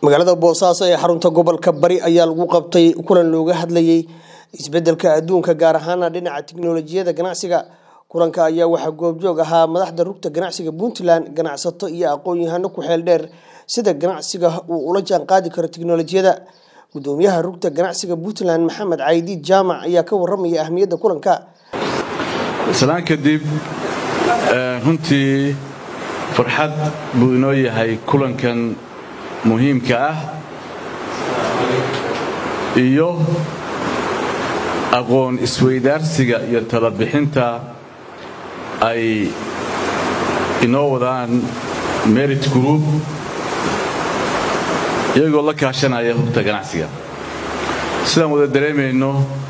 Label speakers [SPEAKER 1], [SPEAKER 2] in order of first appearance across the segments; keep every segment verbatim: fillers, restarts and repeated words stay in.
[SPEAKER 1] magaalada Boosaaso ee xarunta gobolka Bari ayaa lagu qabtay kulan looga hadlayay isbedelka adduunka gaar ahaan dhinaca tiknoolajiyada ganacsiga. kulanka ayaa waxa goobjoog ahaa madaxda rugta ganacsiga Puntland, ganacsato iyo aqoon-yahano ku xeel dheer sida ganacsiga uu ula jaan qaadi karo tiknoolajiyada. gudoomiyaha rugta ganacsiga Puntland Maxamed Caydi Jaamac ayaa ka warramay ahmiyadda kulanka.
[SPEAKER 2] salaan kadib runtii farxad buu inoo yahay kulankan muhiimka ah iyo aqoon isweydaarsiga iyo talo bixinta ay inoo wadaan Merit Group iyagoo la kaashanaya rugta ganacsiga. sidaan wada dareemayno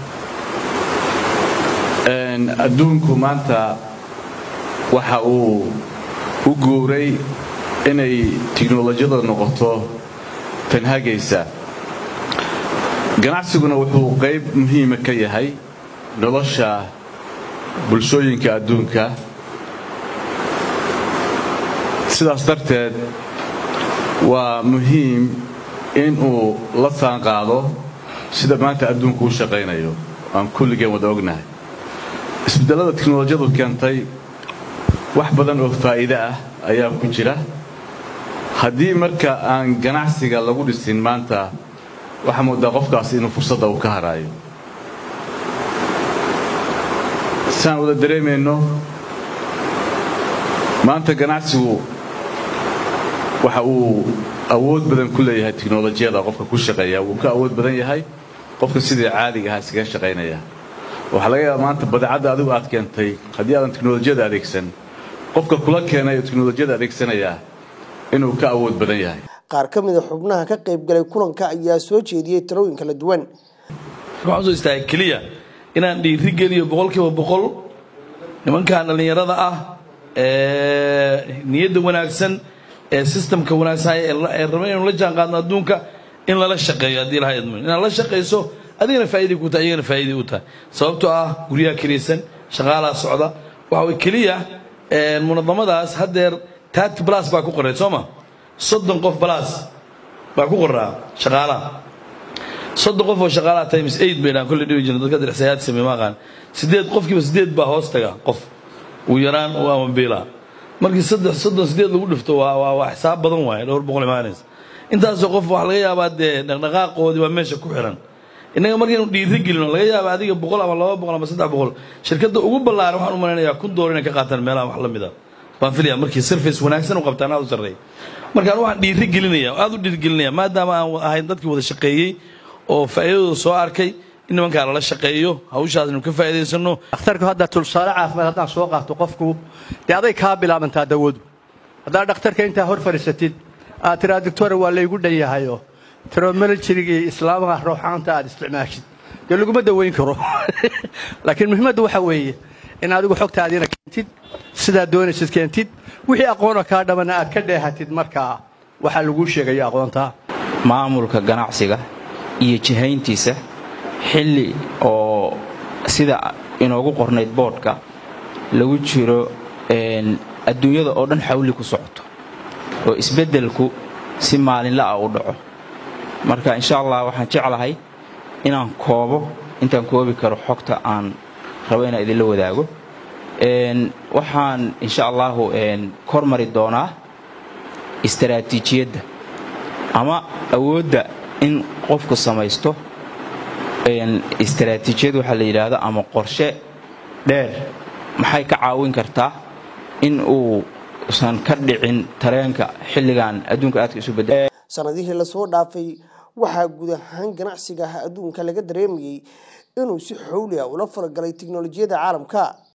[SPEAKER 2] adduunku maanta waxa uu u guuray inay tiknoolajiyada noqoto tan hagaysa. ganacsiguna wuxuu qayb muhiima ka yahay nolosha bulshooyinka adduunka. sidaas darteed waa muhiim in uu la saanqaado sida maanta adduunku u shaqaynayo aan kulligeen wada ognahay. isbedelada tiknoolajiyadu keentay wax badan oo faa'iido ah ayaa ku jira. haddii marka aan ganacsiga lagu dhisin maanta waxa moodaa qofkaas inuu fursadda uu ka haraayo. saan wada dareemayno maanta ganacsigu waxa uu awood badan ku leeyahay tiknoolajiyada. qofka ku shaqeeya wuu ka awood badan yahay qofka sidii caadiga ah iskaga shaqaynaya. waxaa laga yaabaa maanta badeecadda adigu aad keentay haddii aadan tiknoolajiyada adeegsan qofka kula keenay tiknoolajiyada adeegsanaya inuu ka awood badan yahay.
[SPEAKER 1] qaar ka mid ah xubnaha ka qayb galay kulanka ayaa soo jeediyay talooyin kala duwan.
[SPEAKER 3] waxaan soo istaagay kaliya inaan dhiiri geliyo boqolkiiba boqol nimankan dhalinyarada ah ee niyadda wanaagsan ee systemka wanaagsan ee rabay inuu la jaan qaadno adduunka in lala shaqeeyo. haddii la hayadmo inaad la shaqeyso adigana faa'iido ku tahay iyagana faa'iido u tahay. sababtoo ah guryaha kiraysan shaqaalaha socda waxa way kaliya munadamadaas haddeer thirty plus baa ku qoray sooma soddon qof plus baa ku qoraa shaqaalaha. soddon qof oo shaqaalaha times eight bayna kulli dhibi jireen dadka dirxsayaad sameey ma qaan sideed qofkiiba sideed baa hoos taga qof uu yaraan oo ama beela markii saddex soddon sideed lagu dhifto waa waa xisaab badan waay dhowr boqol imaanays. intaas oo qof wax laga yaabaa dee dhaqdhaqaaqoodii waa meesha ku xiran. inaga markaynu dhiiri gelino laga yaabaa adiga boqol ama laba boqol ama saddex boqol shirkadda ugu ballaaran waxaan u malaynayaa kun doolar inay ka qaataan meelaha wax la mid ah baan filayaa markii service wanaagsan u qabtaan aad u sarreeya. markaan waxaan dhiiri gelinayaa aad u dhiiri gelinayaa maadaama aan ahayn dadkii wada shaqeeyey oo faa'iidada soo arkay in nimankaa lala shaqeeyo hawshaas inuu ka faa'iidaysano.
[SPEAKER 4] dhakhtarku hadda tulsaale caafimaad haddaan soo qaato qofku dee aday kaa bilaabantaa dawadu. haddaad dhakhtarka intaa hor fadhiisatid aad tiraa doctor waa laygu dhan yahayo terminology-gii islaamaha ruuxaanta aad isticmaashid dee laguma daweyn karo. laakiin muhiimaddu waxa weeye in adigu xogtaadiina keentid sidaad doonaysid keentid wixii aqoona kaa dhamana aad ka dheehatid markaa waxaa laguu sheegayo aqoontaa.
[SPEAKER 5] maamulka ganacsiga iyo jihayntiisa xilli oo sida inoogu qornayd boodhka lagu jiro adduunyada oo dhan xawli ku socoto oo isbeddelku si maalinla ah u dhaco. marka insha allah waxaan jeclahay inaan koobo intaan koobi karo xogta aan rabo inaan idinla wadaago. waxaan insha allahu kormari doonaa istaraatiijiyadda ama awoodda in qofku samaysto istaraatiijiyad waxaa la yidhaahdo ama qorshe dheer maxay ka caawin kartaa in uusan ka dhicin tareenka xilligan adduunka aadka isu beddelay.
[SPEAKER 1] sanadihii la soo dhaafay waxaa guud ahaan ganacsiga adduunka laga dareemayay inuu si xawli ah ula falgalay tiknoolajiyada caalamka.